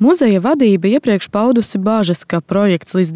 Muzeja vadība iepriekš paudusi bažas, ka projekts līdz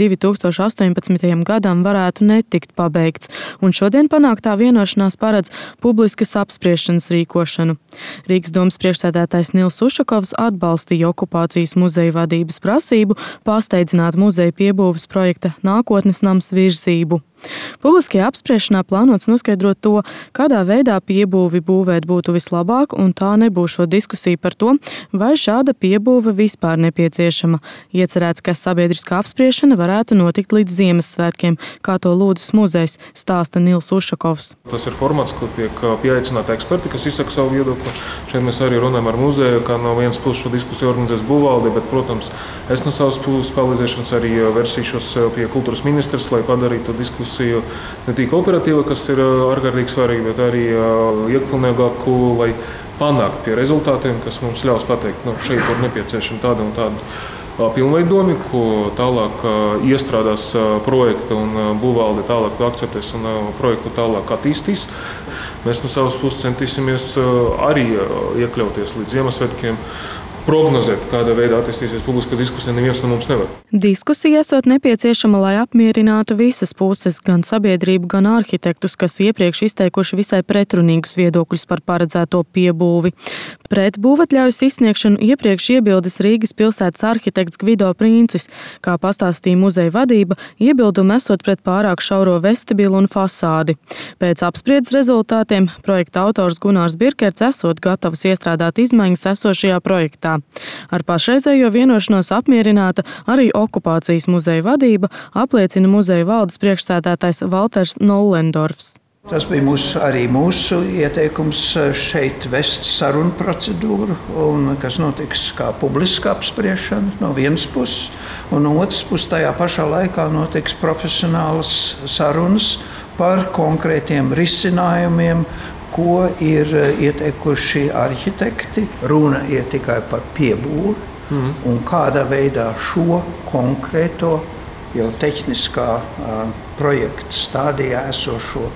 2018. gadam varētu netikt pabeigts, un šodien panāktā vienošanās paredz publiskas apspriešanas rīkošanu. Rīgas domas priekšsēdētājs Nils Ušakovs atbalstīja okupācijas muzeja vadības prasību pasteidzināt muzeja piebūves projekta Nākotnes nams virzību. Publiskajā apspriešanā plānots noskaidrot to, kādā veidā piebūvi būvēt būtu vislabāk, un tā nebūs šo diskusiju par to, vai šāda piebūve vispār nepieciešama. Iecerēts, ka sabiedriskā apspriešana varētu notikt līdz Ziemassvētkiem, kā to lūdzas muzejs, stāsta Nils Ušakovs. Tas ir formāts, kur tiek pieaicināti eksperti, kas izsaka savu viedokli. Šeit mēs arī runājam ar muzeju, kā no vienas puses šo diskusiju organizēs būvvalde, bet, protams, es no savas puses palīdzēšanas arī versīšos pie kultūras ministrs, lai padarītu diskusiju ne tikai operatīva, kas ir ārkārtīgi svarīga, bet arī iekpilnīgāku, lai panāktu pie rezultātiem, kas mums ļaus pateikt, šeit ir nepieciešama tāda un tāda pilnveidojumi, ko tālāk iestrādās projekta un būvvalde tālāk akceptēs un projektu tālāk attīstīs. Mēs no savas puses centīsimies arī iekļauties līdz Ziemassvētkiem. Prognozēt, kādā veidā attīstīsies publiska diskusija, neviens no mums nevar. Diskusija esot nepieciešama, lai apmierinātu visas puses, gan sabiedrību, gan arhitektus, kas iepriekš izteikuši visai pretrunīgus viedokļus par paredzēto piebūvi. Pret būvatļaujas izsniegšanu iepriekš iebildes Rīgas pilsētas arhitekts Gvido Princis. Kā pastāstīja muzeja vadība, iebildumi esot pret pārāk šauro vestibilu un fasādi. Pēc apspriedes rezultātiem projekta autors Gunārs Birkerts esot gatavs iestrādāt izmaiņas esošajā projektā. Ar pašreizējo vienošanos apmierināta arī okupācijas muzeja vadība, apliecina muzeja valdes priekšsēdētājs Valters Nollendorfs. Tas bija arī mūsu ieteikums šeit vest sarunu procedūru, kas notiks kā publiska apspriešana no vienas puses, un no otras puses tajā pašā laikā notiks profesionālas sarunas par konkrētiem risinājumiem, ko ir ieteikuši arhitekti. Runa ir tikai par piebūvi un kādā veidā šo konkrēto jau tehniskā projekta stādījā esošo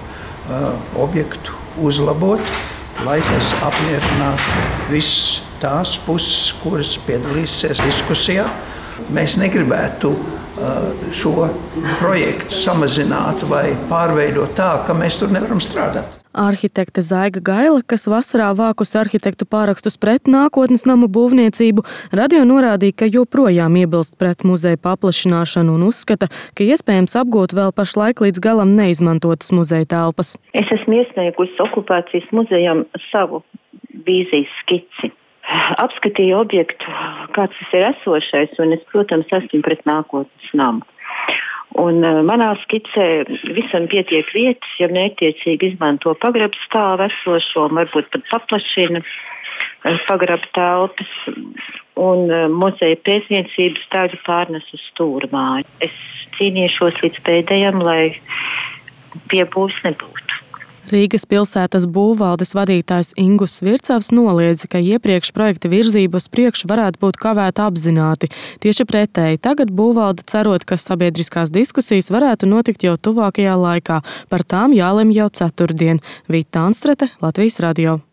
objektu uzlabot, lai tas apmierinātu visas tās puses, kuras piedalīsies diskusijā. Mēs negribētu šo projektu samazināt vai pārveidot tā, ka mēs tur nevaram strādāt. Arhitekte Zaiga Gaila, kas vasarā vākusi arhitektu pārakstus pret Nākotnes namu būvniecību, radio norādīja, ka joprojām iebilst pret muzeja paplašināšanu un uzskata, ka iespējams apgūt vēl pašlaik līdz galam neizmantotas muzeja telpas. Es esmu iesniegusi okupācijas muzejam savu vīzijas skici. Apskatīju objektu, kāds tas ir esošais, un es, protams, esmu pret Nākotnes namu. Un manā skicē visam pietiek vietas, ja mērķtiecīgi izmanto pagraba stāvu esošo, varbūt pat paplašina pagraba telpas un muzeja pētniecības daļu pārnes uz stūra māju. Es cīnīšos līdz pēdējam, lai piebūves nebūtu. Rīgas pilsētas būvvaldes vadītājs Ingus Vircavs noliedza, ka iepriekš projekta virzība uz priekšu varētu būt kavēta apzināti. Tieši pretēji, tagad būvvalde cerot, ka sabiedriskās diskusijas varētu notikt jau tuvākajā laikā. Par tām jālemj jau ceturtdien. Vita Anstrete, Latvijas radio.